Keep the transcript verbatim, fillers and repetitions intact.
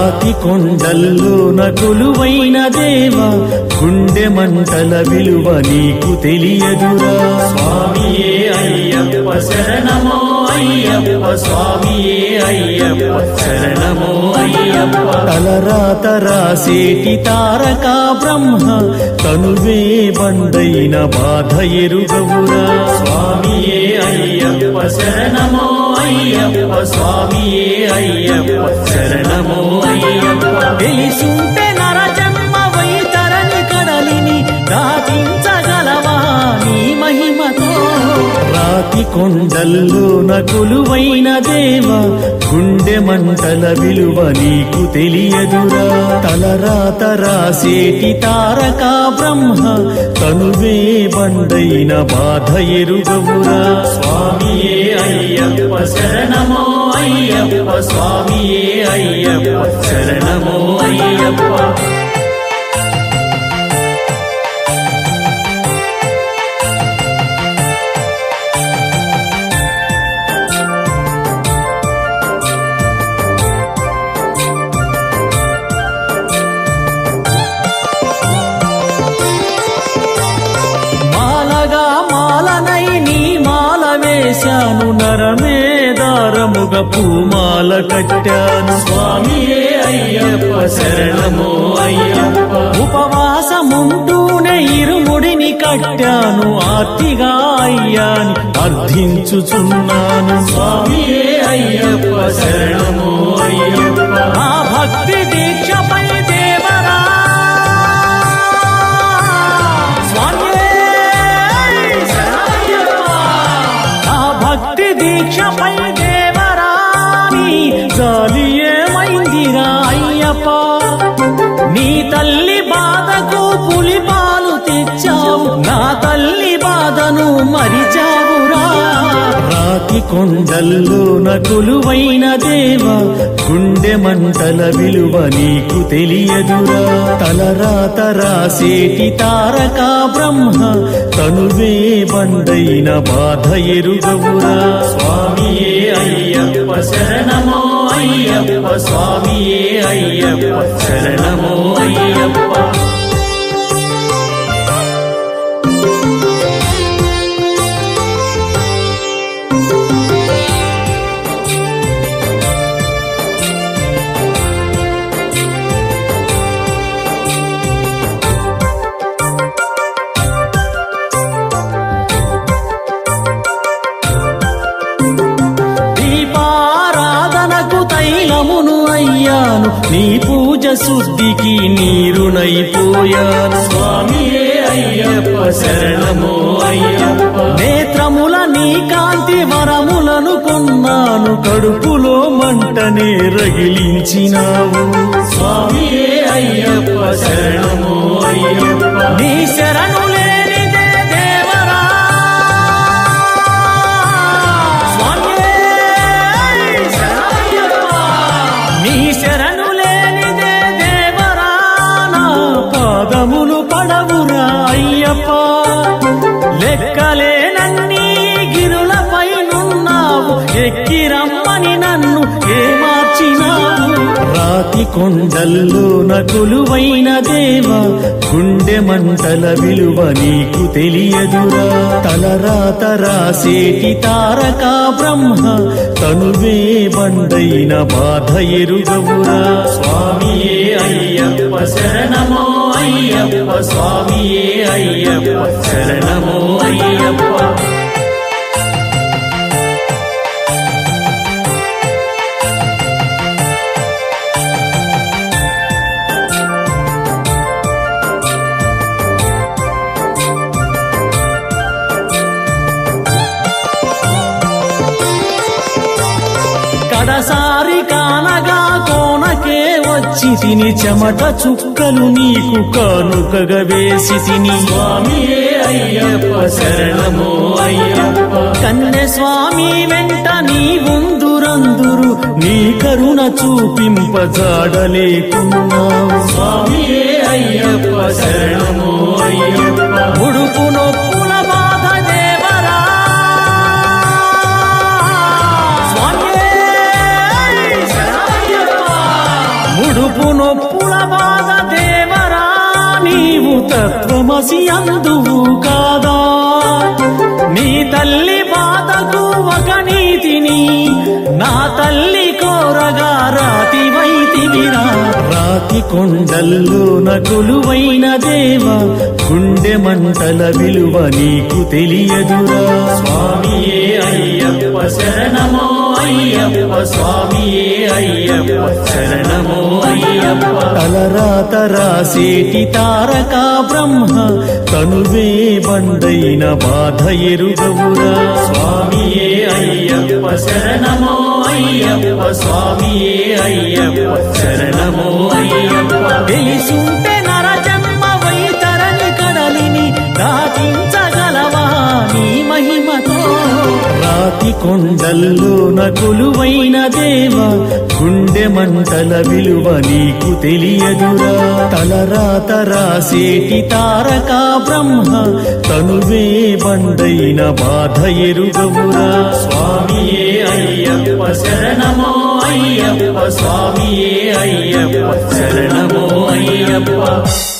రాతి కొండల్లోన కొలువైన దేవా గుండె మంటల విలువ నీకు తెలియదురా. స్వామియే అయ్యప్ప శరణమో అయ్యప్ప, స్వామియే అయ్యప్ప శరణమో అయ్యప్ప. తలరాత రాసేటి తారక బ్రహ్మ తనువే బండైన బాధ ఎరుగవురా. స్వామియే అయ్యప్ప శరణమో అయ్యప్ప, స్వామియే అయ్యప్ప శరణమో అయ్యప్ప. తెలిసుంటే నరజన్మ వైతరని కడలిని దాటించగలవా నీ మహిమతో. రాతి కొండల్లోన కొలువైన దేవా గుండె మంటల విలువ నీకు తెలియదురా. తలరాత రాసేటి తారక బ్రహ్మ తనువే బండైన బాధ ఎరుగవురా. స్వామియే అయ్యప్ప శరణమో అయ్యప్ప, స్వామియే అయ్యప్ప శరణమో అయ్యప్ప. వేశాను నరమే దారముగ పూమాల కట్టాను. స్వామియే అయ్యప్ప శరణమో అయ్యప్ప. ఉపవాసముంటూనే ఇరుముడిని కట్టాను ఆర్తిగా అయ్యాని అర్థించుచున్నాను. స్వామియే అయ్యప్ప శరణమో అయ్యప్ప. ఆ భక్తి దీక్షపై దేవరా భక్తి దీక్షపై దేవరాని జాలి ఏమైందిరా అయ్యప్ప. నీ తల్లి బాధకు పులిపాలు తెచ్చావు, నా తల్లి బాధను మరిచావురా. రాతి కొండల్లోన కొలువైన దేవా గుండె మంటల విలువ నీకు తెలియదురా. తలరాత రాసేటి తారక బ్రహ్మ తనువే బండైన బాధ ఎరుగవురా. స్వామియే అయ్యప్ప శరణమో అయ్యప్ప, స్వామియే అయ్యప్ప శరణమో అయ్యప్ప. అయ్యాను నీ పూజ శుద్ధికి నీరునైపోయాను. స్వామియే అయ్యప్ప శరణమో అయ్యప్ప. నేత్రముల నీ కాంతి వరములను కొన్నాను, కడుపులో మంటనే రగిలించినావు. స్వామియే అయ్యప్ప శరణమో అయ్యప్ప. నీ శరణు లేనిదే దేవరా నీ శరణు లేనిదే దేవరా నా పాదములు పడవురా అయ్యప్ప. లెక్కలేనన్నీ గిరులపై నున్నావు, ఎక్కి రమ్మని నన్ను ఏమార్చినావు. రాతి కొండల్లోన కొలువైన దేవా గుండె మంటల విలువ నీకు తెలియదురా. తలరాత రాసేటి తారక బ్రహ్మ తనువే బండైన బాధ ఎరుగవురా. స్వామియే అయ్యప్ప శరణమో అయ్యప్ప, స్వామియే అయ్యప్ప శరణమో అయ్యప్ప. కడసారి కానగా కోనకే వచ్చి తిని చెమట చుక్కలు నీకు కానుకగా వేసి తిని. స్వామియే అయ్యప్ప శరణమో అయ్యప్ప. కన్నె స్వామి వెంట నీ ఉందురందురు నీ కరుణ చూపింపజాడలేకున్నావు. స్వామియే అయ్యప్ప శరణమో అయ్యప్ప. ముడుపు నొప్పుల బాధ దేవరా ముడు బాధ దేవరా నీవు తత్వమసి అందువు కాదా నీ తల్లి బాధకు ఒక నీతిని నా తల్లి కోరగా రాతి వైతివిరా రాతి కొండల్లోన కొలువైన దేవ గుండె మంటల విలువ నీకు తెలియదురా స్వామియే అయ్యప్ప శరణమో అయ్యప్ప స్వామియే అయ్యప్ప శరణమో అయ్యప్ప తలరాత రాసేటి తారక బ్రహ్మ తనువే బండైన బాధ ఎరుగవురా స్వామియే అయ్యప్ప శరణమో అయ్యప్ప స్వామియే అయ్యప్ప శరణమో అయ్యప్ప తెలిసుంటే నరజన్మ వైతరని కడలిని దాటించగలవా నీ మహిమతో రాతి కొండల్లోన కొలువైన దేవ గుండె మంటల విలువ నీకు తెలియదురా తలరాత రాసేటి తారక బ్రహ్మ తనువే బండైన బాధ ఎరుగవురా స్వామియే అయ్యప్ప శరణమో అయ్యప్ప స్వామియే అయ్యప్ప శరణమో అయ్యప్ప